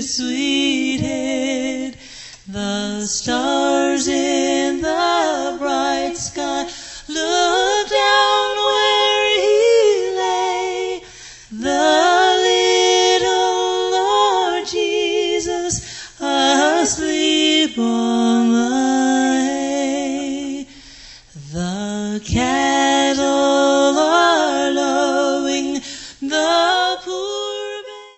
his sweet head. The stars in the bright sky looked down where he lay. The little Lord Jesus asleep on the hay. The cat